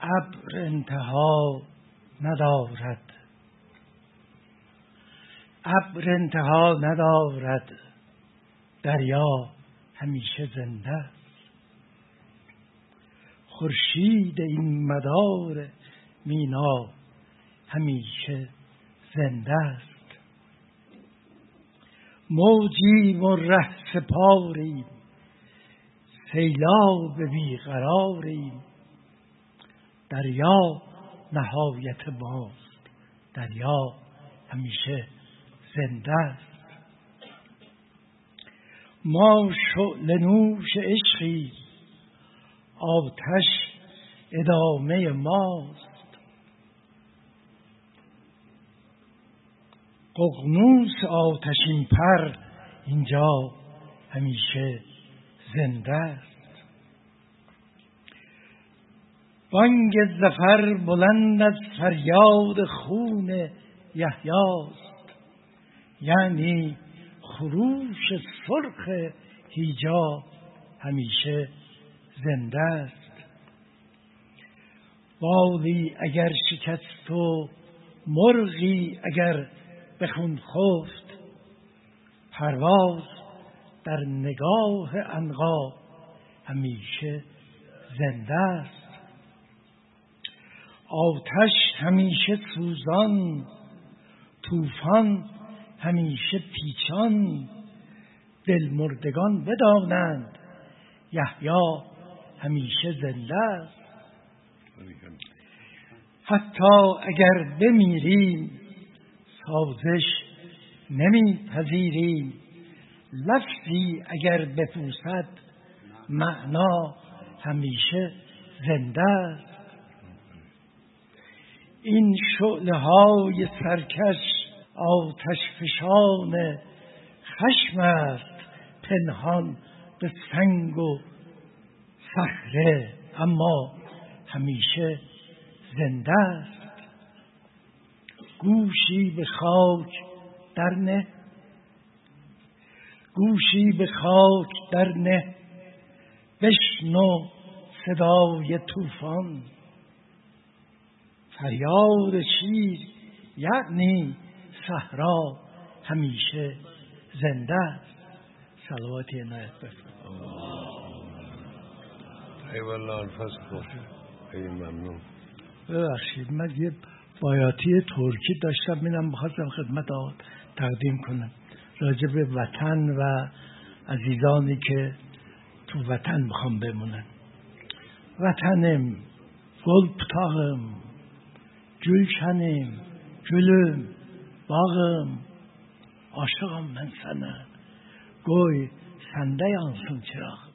ابر انتها ندارد، ابر انتها ندارد، دریا همیشه زنده است. خورشید این مدار مینا همیشه زنده است. موجیم و ره سپاریم، سیلاب بیقراریم، دریا نهایت ماست، دریا همیشه زنده است. ما شعله نوش عشقیم، آتش ادامه ماست. ققنوس آتشین پر اینجا همیشه زنده است. بانگ ظفر بلند از فریاد خون یحیاست، یعنی خروش سرخ هیجا همیشه زنده است. بالی اگر شکست و مرغی اگر به خون خفت، پرواز در نگاه عنقا همیشه زنده است. آتش همیشه سوزان، طوفان همیشه پیچان، دل مردگان بدانند یحیی همیشه زنده است. حتی اگر بمیریم سازش نمیپذیریم، لفظی اگر بپوسد معنا همیشه زنده است. این شعله های سرکش آتش فشان خشم است، پنهان به سنگ و صخره اما همیشه زنده است. گوشی به خاک در نه، گوشی به خاک در نه، بشنو صدای طوفان. فریاد شیر یعنی صحرا همیشه زنده است. صلوات عنایت بفرمایید. ای والله الفاظ خوش. خیلی ممنون. ببخشید من یه بایاتی ترکی داشتم، اینم بخواستم خدمت تقدیم کنم راجع به وطن و عزیزانی که تو وطن میخوام بمونن. وطنم گل پتاغم، گülşenim gülüm bağım, aşığım ben sana, koy sende yansın çırağım.